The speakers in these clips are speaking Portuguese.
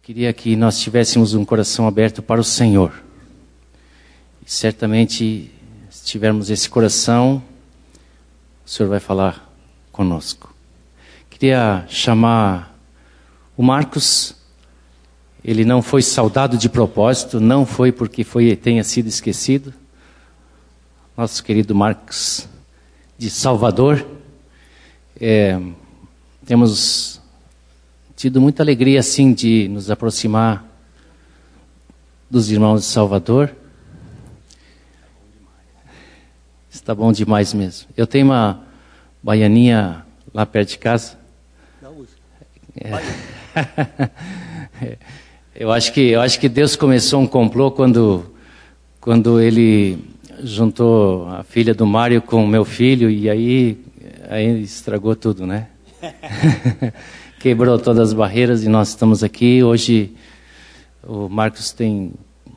Queria que nós tivéssemos um coração aberto para o Senhor. E certamente, se tivermos esse coração, o Senhor vai falar conosco. Queria chamar o Marcos. Ele não foi saudado de propósito, não foi porque tenha sido esquecido. Nosso querido Marcos de Salvador. Temos tido muita alegria assim de nos aproximar dos irmãos de Salvador. Está bom demais mesmo. Eu tenho uma baianinha lá perto de casa. Eu acho que Deus começou um complô quando ele juntou a filha do Mário com o meu filho e aí estragou tudo, né? Quebrou todas as barreiras e nós estamos aqui. Hoje o Marcos tem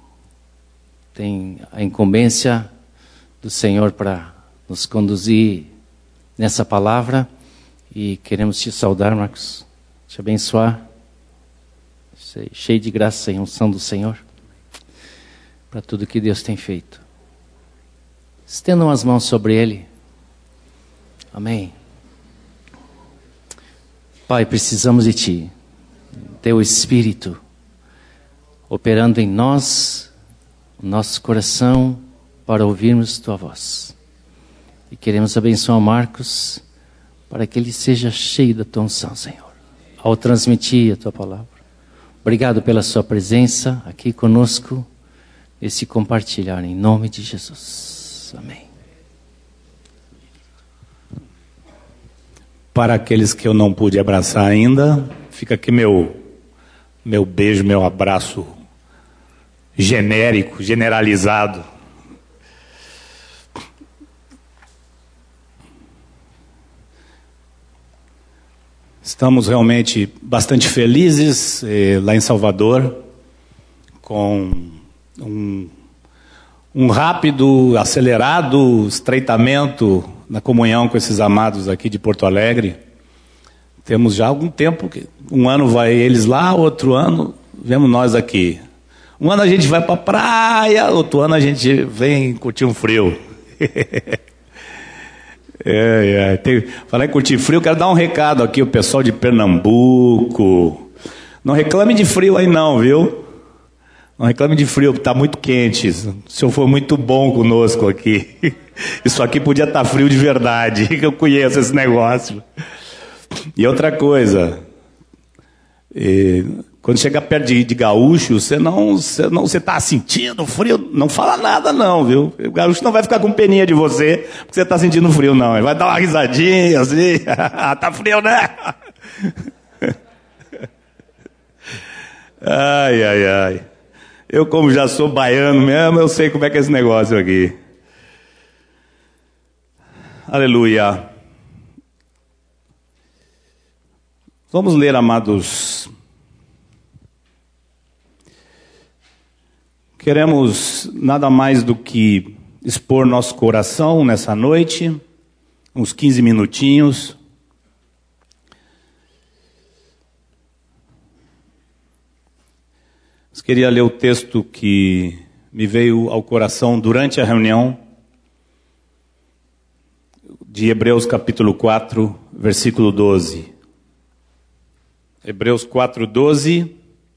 a incumbência do Senhor para nos conduzir nessa palavra e queremos te saudar, Marcos, te abençoar, cheio de graça e unção do Senhor para tudo que Deus tem feito. Estendam as mãos sobre ele. Amém. Pai, precisamos de Ti, Teu Espírito, operando em nós, o nosso coração, para ouvirmos Tua voz. E queremos abençoar o Marcos, para que ele seja cheio da Tua unção, Senhor, ao transmitir a Tua palavra. Obrigado pela Sua presença aqui conosco, nesse compartilhar, em nome de Jesus. Amém. Para aqueles que eu não pude abraçar ainda, fica aqui meu beijo, meu abraço genérico, generalizado. Estamos realmente bastante felizes lá em Salvador, com um rápido, acelerado estreitamento na comunhão com esses amados aqui de Porto Alegre. Temos já algum tempo, um ano vai eles lá, outro ano vemos nós aqui. Um ano a gente vai para a praia, outro ano a gente vem curtir um frio. Falar em curtir frio, quero dar um recado aqui, o pessoal de Pernambuco. Não reclame de frio aí não, viu? Não reclame de frio, porque está muito quente. O senhor foi muito bom conosco aqui. Isso aqui podia estar frio de verdade, que eu conheço esse negócio. E outra coisa, quando chega perto de gaúcho, você está sentindo frio, não fala nada não, viu? O gaúcho não vai ficar com peninha de você, porque você está sentindo frio não. Ele vai dar uma risadinha assim, tá frio, né? Ai. Eu, como já sou baiano mesmo, eu sei como é que é esse negócio aqui. Aleluia. Vamos ler, amados. Queremos nada mais do que expor nosso coração nessa noite, uns 15 minutinhos. Queria ler o texto que me veio ao coração durante a reunião, de Hebreus capítulo 4, versículo 12. Hebreus 4, 12.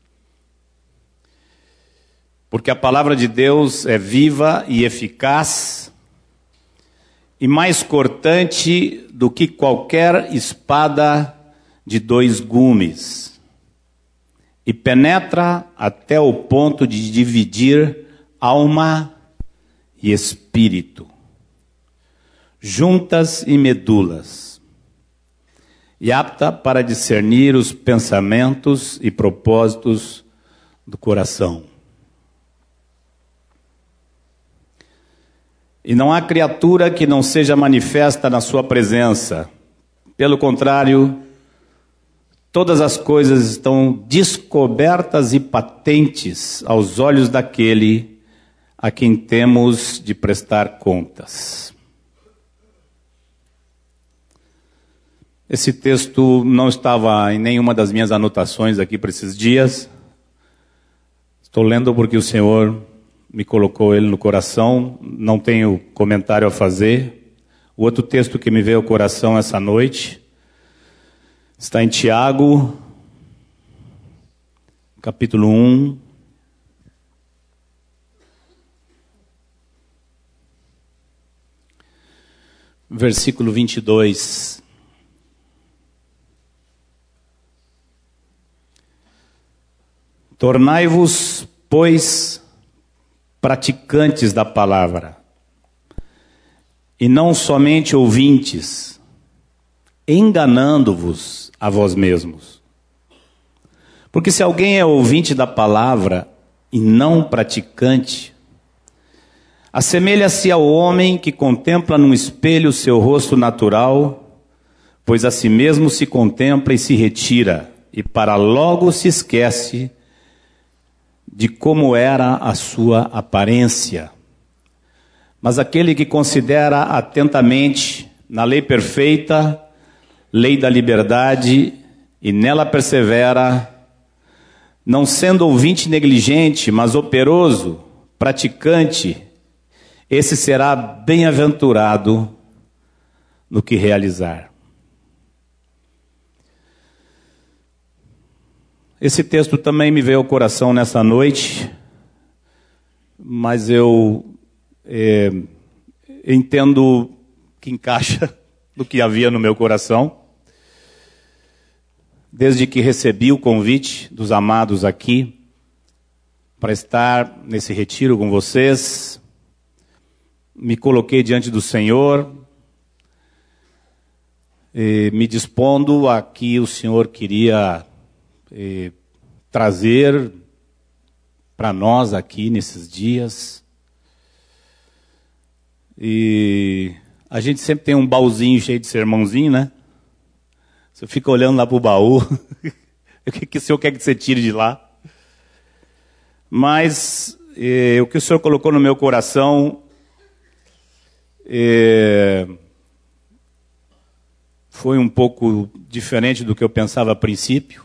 Porque a palavra de Deus é viva e eficaz, e mais cortante do que qualquer espada de 2 gumes. E penetra até o ponto de dividir alma e espírito, juntas e medulas, e apta para discernir os pensamentos e propósitos do coração. E não há criatura que não seja manifesta na sua presença. Pelo contrário, todas as coisas estão descobertas e patentes aos olhos daquele a quem temos de prestar contas. Esse texto não estava em nenhuma das minhas anotações aqui para esses dias, Estou lendo porque o Senhor me colocou ele no coração, não tenho comentário a fazer. O outro texto que me veio ao coração essa noite está em Tiago, capítulo 1. Versículo 22. Tornai-vos, pois, praticantes da palavra, e não somente ouvintes, enganando-vos a vós mesmos. Porque se alguém é ouvinte da palavra e não praticante, assemelha-se ao homem que contempla num espelho o seu rosto natural, pois a si mesmo se contempla e se retira, e para logo se esquece de como era a sua aparência. Mas aquele que considera atentamente na lei perfeita, lei da liberdade, e nela persevera, não sendo ouvinte negligente, mas operoso, praticante, esse será bem-aventurado no que realizar. Esse texto também me veio ao coração nessa noite, mas eu entendo que encaixa no que havia no meu coração. Desde que recebi o convite dos amados aqui para estar nesse retiro com vocês, me coloquei diante do Senhor, me dispondo a que o Senhor queria trazer para nós aqui nesses dias. E a gente sempre tem um baúzinho cheio de sermãozinho, né? Você fica olhando lá para o baú, o que o Senhor quer que você tire de lá? Mas o que o Senhor colocou no meu coração foi um pouco diferente do que eu pensava a princípio.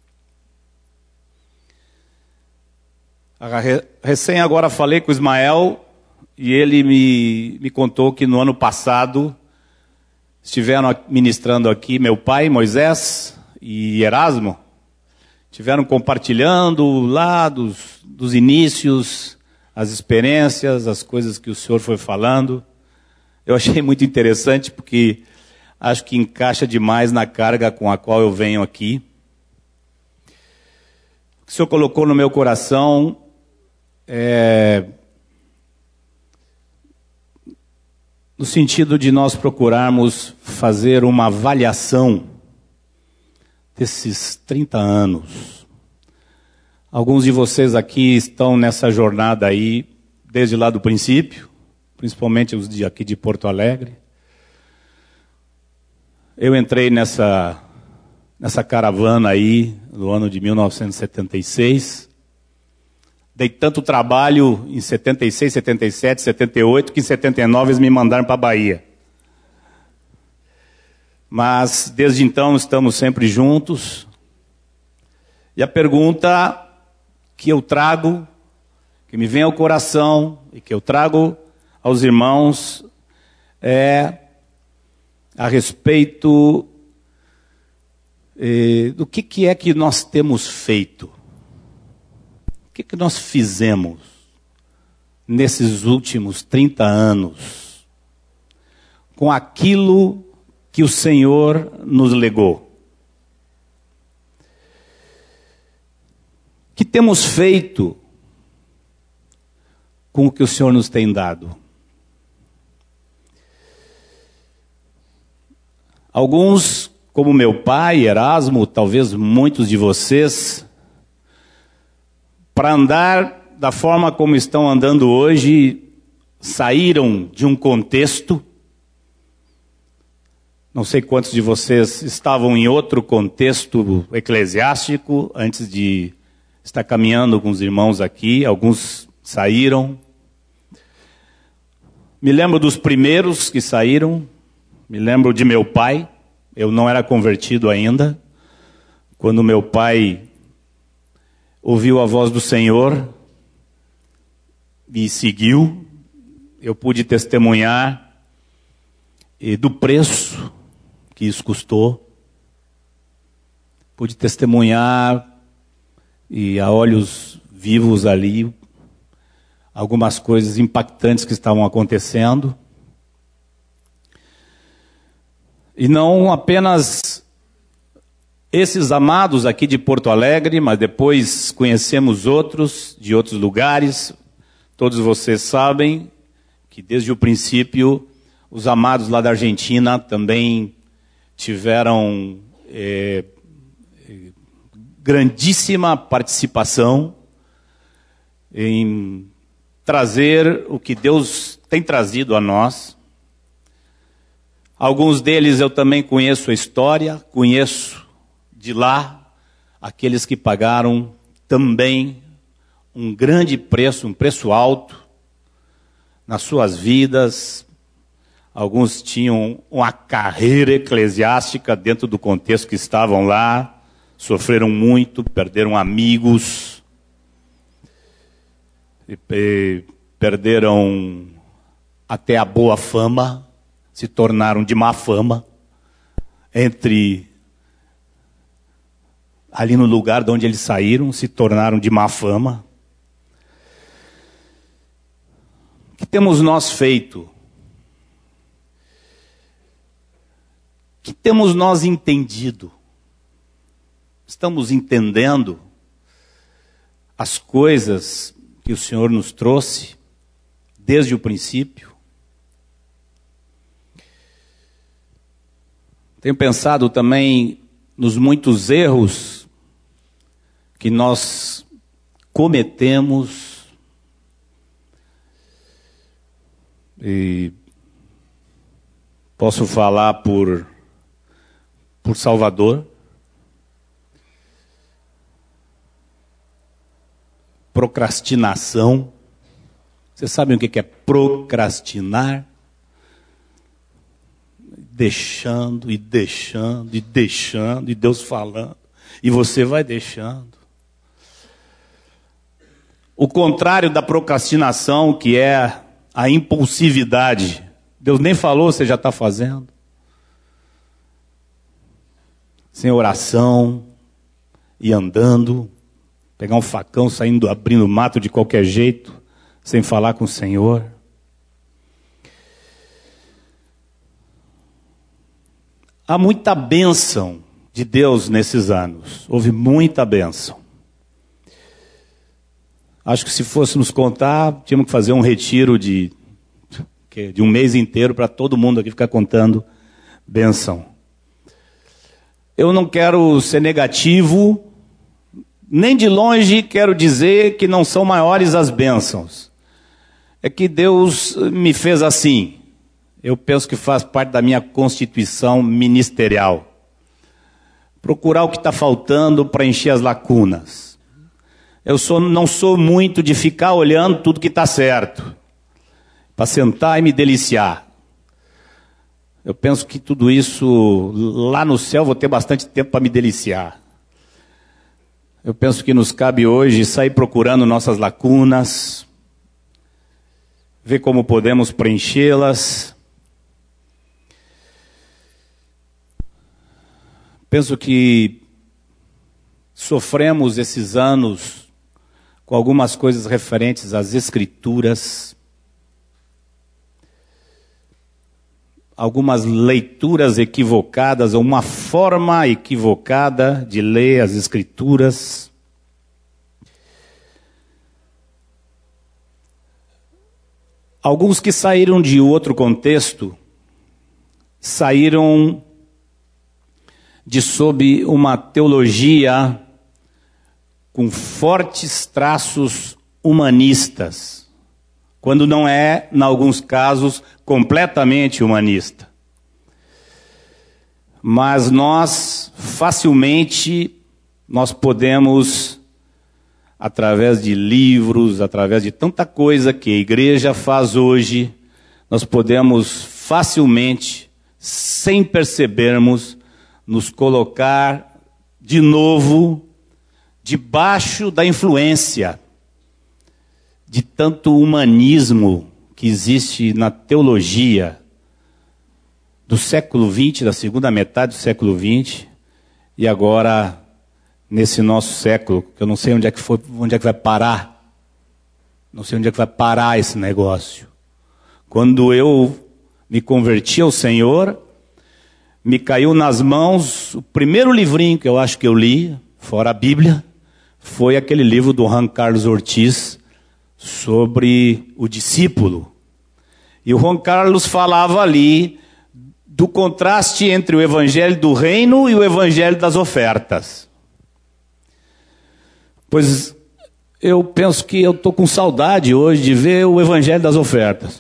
Recém agora falei com o Ismael e ele me contou que no ano passado estiveram ministrando aqui meu pai, Moisés e Erasmo, estiveram compartilhando lá dos inícios, as experiências, as coisas que o Senhor foi falando. Eu achei muito interessante porque acho que encaixa demais na carga com a qual eu venho aqui. O que o Senhor colocou no meu coração no sentido de nós procurarmos fazer uma avaliação desses 30 anos. Alguns de vocês aqui estão nessa jornada aí desde lá do princípio, principalmente os aqui de Porto Alegre. Eu entrei nessa caravana aí no ano de 1976. Dei tanto trabalho em 76, 77, 78, que em 79 eles me mandaram para a Bahia. Mas desde então estamos sempre juntos. E a pergunta que eu trago, que me vem ao coração e que eu trago aos irmãos é a respeito do que é que nós temos feito. O que nós fizemos nesses últimos 30 anos com aquilo que o Senhor nos legou? O que temos feito com o que o Senhor nos tem dado? Alguns, como meu pai, Erasmo, talvez muitos de vocês, para andar da forma como estão andando hoje, saíram de um contexto. Não sei quantos de vocês estavam em outro contexto eclesiástico antes de estar caminhando com os irmãos aqui. Alguns saíram. Me lembro dos primeiros que saíram. Me lembro de meu pai. Eu não era convertido ainda. Quando meu pai ouviu a voz do Senhor e seguiu. Eu pude testemunhar do preço que isso custou. Pude testemunhar e a olhos vivos ali algumas coisas impactantes que estavam acontecendo. E não apenas esses amados aqui de Porto Alegre, mas depois conhecemos outros de outros lugares. Todos vocês sabem que desde o princípio os amados lá da Argentina também tiveram grandíssima participação em trazer o que Deus tem trazido a nós. Alguns deles eu também conheço a história, conheço de lá aqueles que pagaram também um grande preço, um preço alto nas suas vidas. Alguns tinham uma carreira eclesiástica dentro do contexto que estavam lá, sofreram muito, perderam amigos, e perderam até a boa fama, se tornaram de má fama, ali no lugar de onde eles saíram, se tornaram de má fama. O que temos nós feito? O que temos nós entendido? Estamos entendendo as coisas que o Senhor nos trouxe desde o princípio? Tenho pensado também nos muitos erros que nós cometemos e posso falar por Salvador. Procrastinação. Vocês sabem o que é procrastinar? Deixando e deixando e deixando, e Deus falando, e você vai deixando. O contrário da procrastinação, que é a impulsividade. Deus nem falou, você já está fazendo. Sem oração, e andando, pegar um facão, saindo, abrindo mato de qualquer jeito, sem falar com o Senhor. Há muita bênção de Deus nesses anos. Houve muita bênção. Acho que se fôssemos contar, tínhamos que fazer um retiro de um mês inteiro para todo mundo aqui ficar contando bênção. Eu não quero ser negativo, nem de longe quero dizer que não são maiores as bênçãos. É que Deus me fez assim. Eu penso que faz parte da minha constituição ministerial. Procurar o que está faltando para encher as lacunas. Não sou muito de ficar olhando tudo que está certo, para sentar e me deliciar. Eu penso que tudo isso, lá no céu, vou ter bastante tempo para me deliciar. Eu penso que nos cabe hoje sair procurando nossas lacunas, ver como podemos preenchê-las. Penso que sofremos esses anos com algumas coisas referentes às Escrituras, algumas leituras equivocadas, ou uma forma equivocada de ler as Escrituras. Alguns que saíram de outro contexto, saíram de sob uma teologia com fortes traços humanistas, quando não é, em alguns casos, completamente humanista. Mas facilmente, nós podemos, através de livros, através de tanta coisa que a igreja faz hoje, nós podemos facilmente, sem percebermos, nos colocar de novo debaixo da influência de tanto humanismo que existe na teologia do século XX, da segunda metade do século XX, e agora nesse nosso século, que eu não sei onde é que vai parar. Não sei onde é que vai parar esse negócio. Quando eu me converti ao Senhor, me caiu nas mãos o primeiro livrinho que eu acho que eu li, fora a Bíblia, foi aquele livro do Juan Carlos Ortiz sobre o discípulo. E o Juan Carlos falava ali do contraste entre o evangelho do reino e o evangelho das ofertas. Pois eu penso que eu estou com saudade hoje de ver o evangelho das ofertas.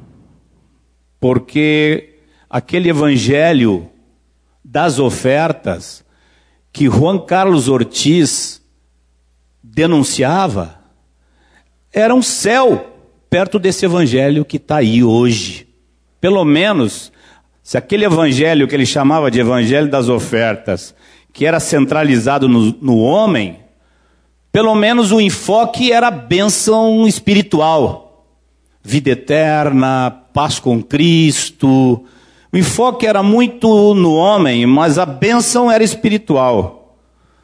Porque aquele evangelho das ofertas que Juan Carlos Ortiz denunciava era um céu perto desse evangelho que está aí hoje. Pelo menos, se aquele evangelho que ele chamava de evangelho das ofertas, que era centralizado no homem, pelo menos o enfoque era bênção espiritual. Vida eterna, paz com Cristo. O enfoque era muito no homem, mas a bênção era espiritual.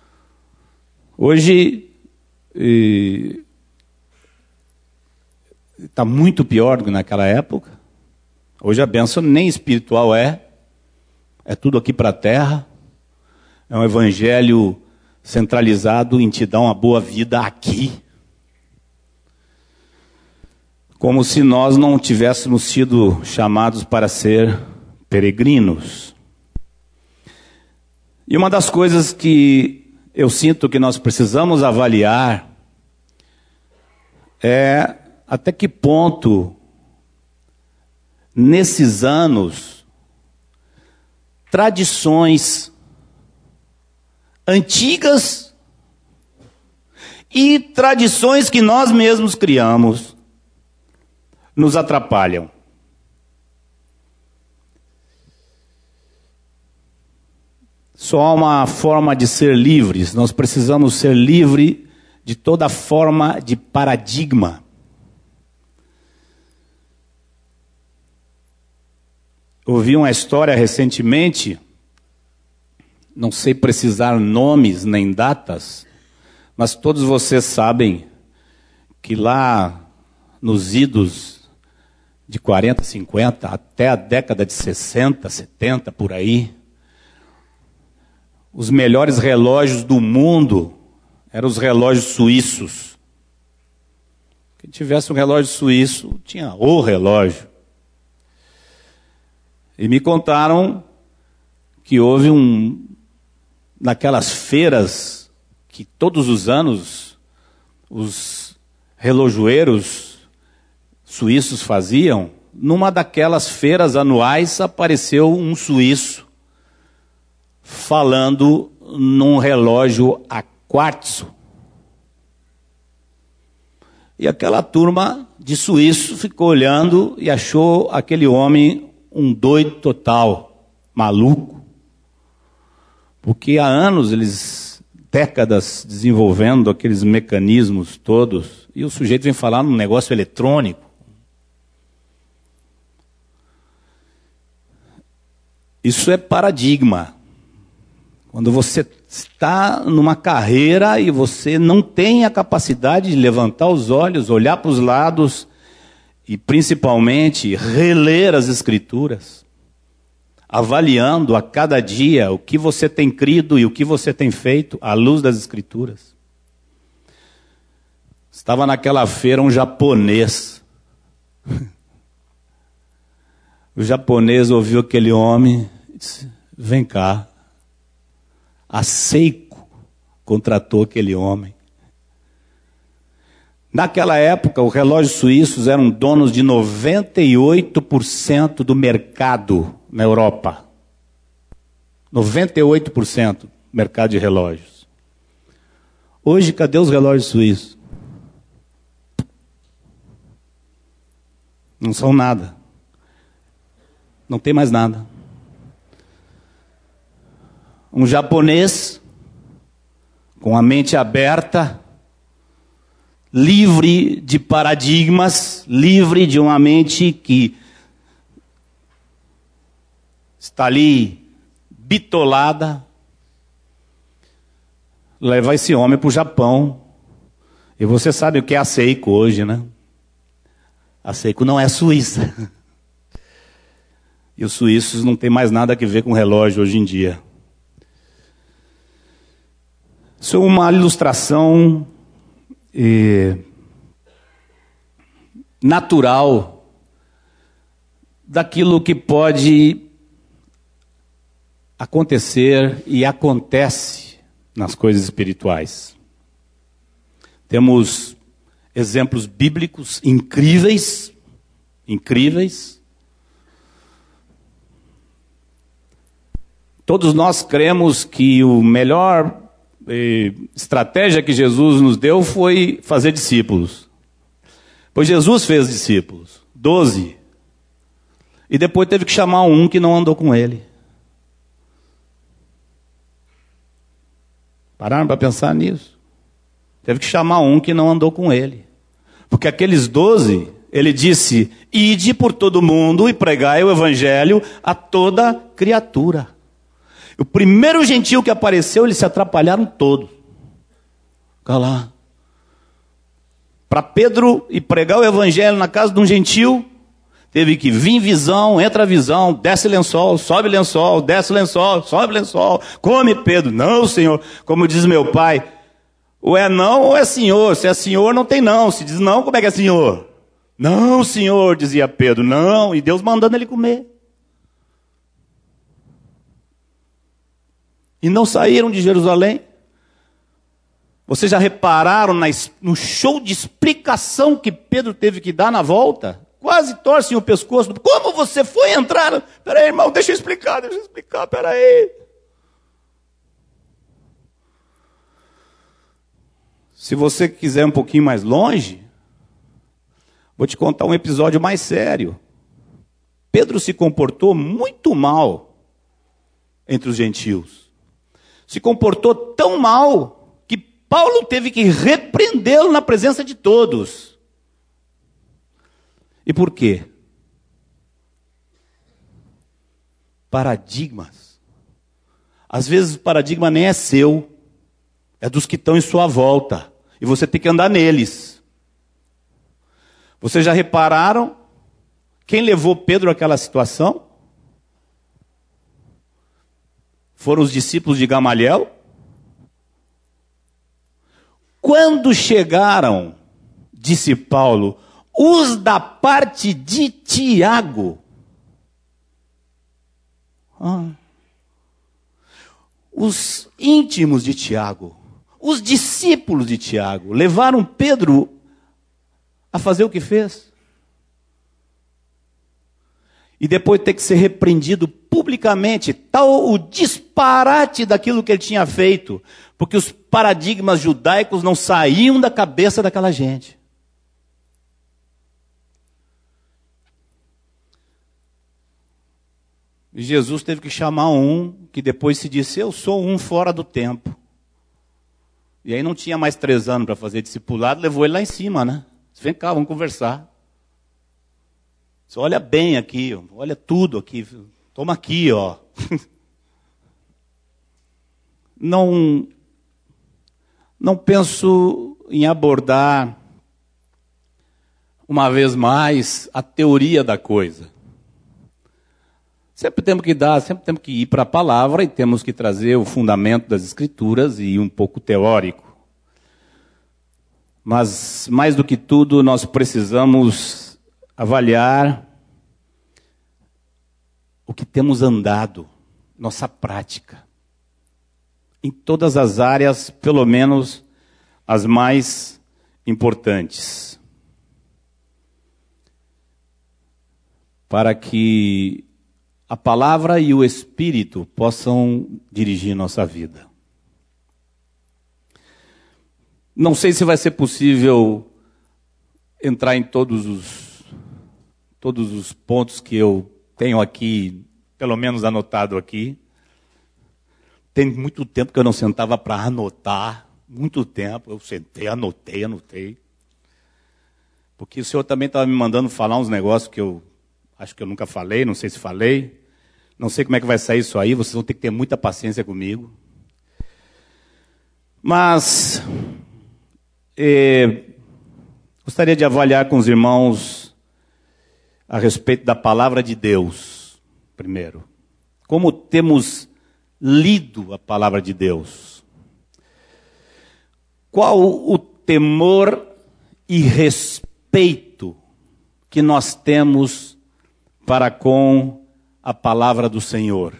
Hoje está muito pior do que naquela época. Hoje a bênção nem espiritual é tudo aqui para a terra. É um evangelho centralizado em te dar uma boa vida aqui. Como se nós não tivéssemos sido chamados para ser peregrinos. E uma das coisas que eu sinto que nós precisamos avaliar é até que ponto, nesses anos, tradições antigas e tradições que nós mesmos criamos nos atrapalham. Só há uma forma de ser livres. Nós precisamos ser livres de toda forma de paradigma. Ouvi uma história recentemente, não sei precisar nomes nem datas, mas todos vocês sabem que lá nos idos de 40, 50, até a década de 60, 70, por aí, os melhores relógios do mundo eram os relógios suíços. Quem tivesse um relógio suíço tinha o relógio. E me contaram que houve naquelas feiras que todos os anos os relojoeiros suíços faziam, numa daquelas feiras anuais apareceu um suíço falando num relógio a quartzo. E aquela turma de suíço ficou olhando e achou aquele homem um doido total, maluco. Porque há anos, décadas, desenvolvendo aqueles mecanismos todos, e o sujeito vem falar num negócio eletrônico. Isso é paradigma. Quando você está numa carreira e você não tem a capacidade de levantar os olhos, olhar para os lados e principalmente reler as Escrituras, avaliando a cada dia o que você tem crido e o que você tem feito à luz das Escrituras. Estava naquela feira um japonês. O japonês ouviu aquele homem e disse: vem cá. A Seiko contratou aquele homem. Naquela época, os relógios suíços eram donos de 98% do mercado na Europa. 98% do mercado de relógios. Hoje, cadê os relógios suíços? Não são nada. Não tem mais nada. Um japonês com a mente aberta, livre de paradigmas, livre de uma mente que está ali bitolada, levar esse homem para o Japão. E você sabe o que é a Seiko hoje, né? A Seiko não é suíça. E os suíços não têm mais nada a ver com relógio hoje em dia. Isso é uma ilustração natural daquilo que pode acontecer e acontece nas coisas espirituais. Temos exemplos bíblicos incríveis. Todos nós cremos que a melhor estratégia que Jesus nos deu foi fazer discípulos. Pois Jesus fez discípulos, 12. E depois teve que chamar um que não andou com ele. Pararam para pensar nisso? Teve que chamar um que não andou com ele. Porque aqueles 12, ele disse: ide por todo mundo e pregai o evangelho a toda criatura. O primeiro gentil que apareceu, eles se atrapalharam todos. Fica lá. Para Pedro ir pregar o evangelho na casa de um gentil, teve que vir visão, entra visão, desce lençol, sobe lençol, desce lençol, sobe lençol. Come Pedro. Não, Senhor. Como diz meu pai, ou é não ou é senhor. Se é senhor, não tem não. Se diz não, como é que é senhor? Não, Senhor, dizia Pedro. Não. E Deus mandando ele comer. E não saíram de Jerusalém. Vocês já repararam no show de explicação que Pedro teve que dar na volta? Quase torcem o pescoço. Como você foi entrar? Espera aí, irmão, deixa eu explicar, espera aí. Se você quiser um pouquinho mais longe, vou te contar um episódio mais sério. Pedro se comportou muito mal entre os gentios. Se comportou tão mal que Paulo teve que repreendê-lo na presença de todos. E por quê? Paradigmas. Às vezes o paradigma nem é seu, é dos que estão em sua volta. E você tem que andar neles. Vocês já repararam quem levou Pedro àquela situação? Foram os discípulos de Gamaliel. Quando chegaram, disse Paulo, os da parte de Tiago. Os íntimos de Tiago, os discípulos de Tiago, levaram Pedro a fazer o que fez. E depois ter que ser repreendido publicamente, tal o disparate daquilo que ele tinha feito, porque os paradigmas judaicos não saíam da cabeça daquela gente. E Jesus teve que chamar um que depois se disse, eu sou um fora do tempo. E aí não tinha mais 3 anos para fazer discipulado, levou ele lá em cima, né? Vem cá, vamos conversar. Você olha bem aqui, olha tudo aqui, toma aqui, ó. Não penso em abordar uma vez mais a teoria da coisa. Sempre temos que ir para a palavra e temos que trazer o fundamento das escrituras e um pouco teórico. Mas, mais do que tudo, nós precisamos avaliar o que temos andado, nossa prática. Em todas as áreas, pelo menos as mais importantes. Para que a palavra e o Espírito possam dirigir nossa vida. Não sei se vai ser possível entrar em todos os pontos que eu tenho aqui, pelo menos anotado aqui. Tem muito tempo que eu não sentava para anotar. muito tempo, eu sentei, anotei. Porque o Senhor também estava me mandando falar uns negócios que eu acho que eu nunca falei, não sei se falei. Não sei como é que vai sair isso aí, vocês vão ter que ter muita paciência comigo. Mas gostaria de avaliar com os irmãos a respeito da palavra de Deus, primeiro. Como temos lido a palavra de Deus? Qual o temor e respeito que nós temos para com a palavra do Senhor?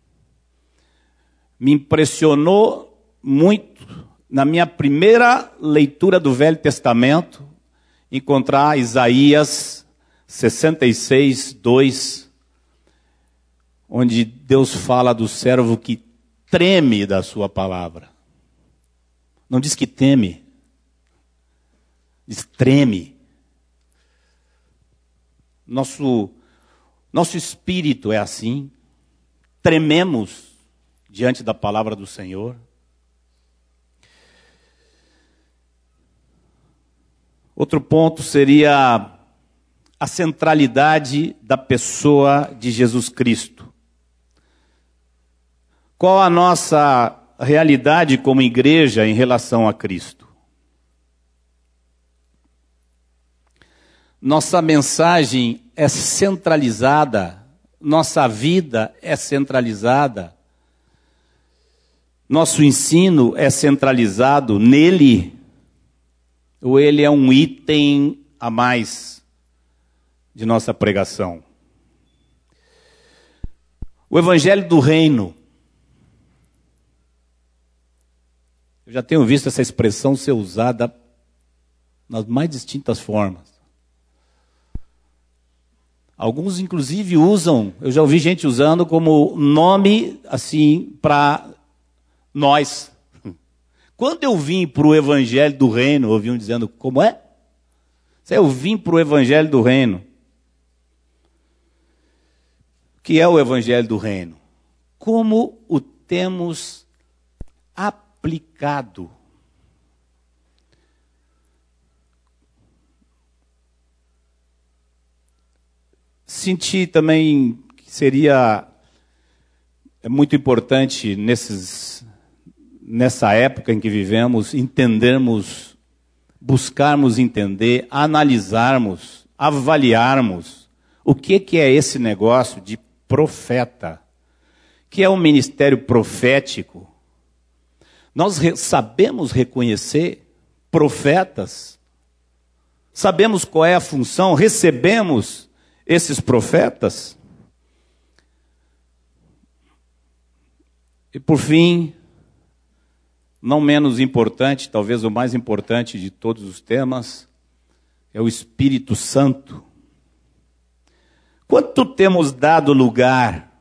Me impressionou muito, na minha primeira leitura do Velho Testamento, encontrar Isaías 66, 2, onde Deus fala do servo que treme da sua palavra. Não diz que teme, diz treme. Nosso espírito é assim, trememos diante da palavra do Senhor. Outro ponto seria a centralidade da pessoa de Jesus Cristo. Qual a nossa realidade como igreja em relação a Cristo? Nossa mensagem é centralizada, nossa vida é centralizada, nosso ensino é centralizado nele, ou ele é um item a mais de nossa pregação? O Evangelho do Reino. Eu já tenho visto essa expressão ser usada nas mais distintas formas. Alguns, inclusive, usam, eu já ouvi gente usando como nome, assim, para nós. Quando eu vim para o Evangelho do Reino, ouviam dizendo, como é? Eu vim para o Evangelho do Reino. O que é o Evangelho do Reino? Como o temos aplicado? Senti também que seria muito importante nessa época em que vivemos, entendermos, buscarmos entender, analisarmos, avaliarmos o que é esse negócio de profeta, que é um ministério profético. Nós sabemos reconhecer profetas, sabemos qual é a função, recebemos esses profetas. E por fim, não menos importante, talvez o mais importante de todos os temas, é o Espírito Santo. Quanto temos dado lugar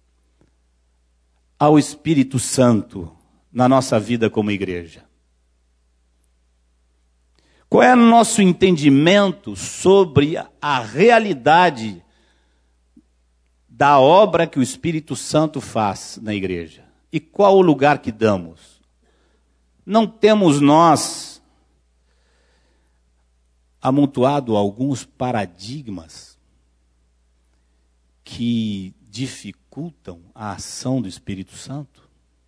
ao Espírito Santo na nossa vida como igreja? Qual é o nosso entendimento sobre a realidade da obra que o Espírito Santo faz na igreja? E qual o lugar que damos? Não temos nós amontoado alguns paradigmas que dificultam a ação do Espírito Santo?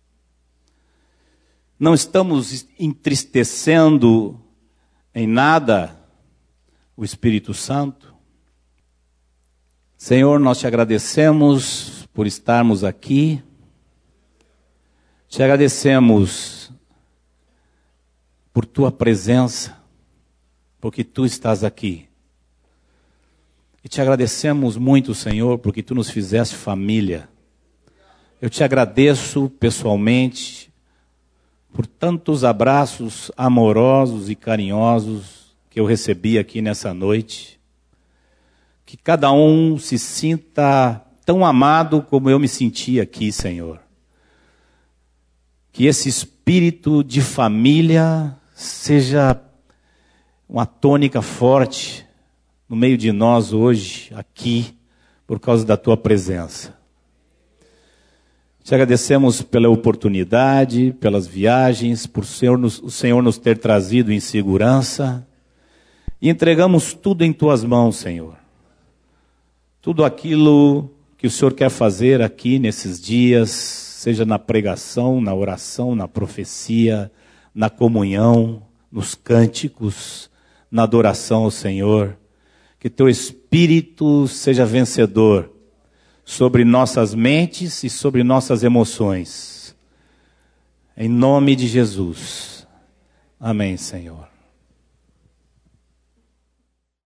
Não estamos entristecendo em nada o Espírito Santo? Senhor, nós te agradecemos por estarmos aqui. Te agradecemos por tua presença, porque tu estás aqui. E te agradecemos muito, Senhor, porque tu nos fizeste família. Eu te agradeço pessoalmente por tantos abraços amorosos e carinhosos que eu recebi aqui nessa noite. Que cada um se sinta tão amado como eu me senti aqui, Senhor. Que esse espírito de família seja uma tônica forte no meio de nós hoje, aqui, por causa da tua presença. Te agradecemos pela oportunidade, pelas viagens, por o Senhor nos ter trazido em segurança. E entregamos tudo em Tuas mãos, Senhor. Tudo aquilo que o Senhor quer fazer aqui nesses dias, seja na pregação, na oração, na profecia, na comunhão, nos cânticos, na adoração ao Senhor. Que Teu Espírito seja vencedor sobre nossas mentes e sobre nossas emoções. Em nome de Jesus. Amém, Senhor.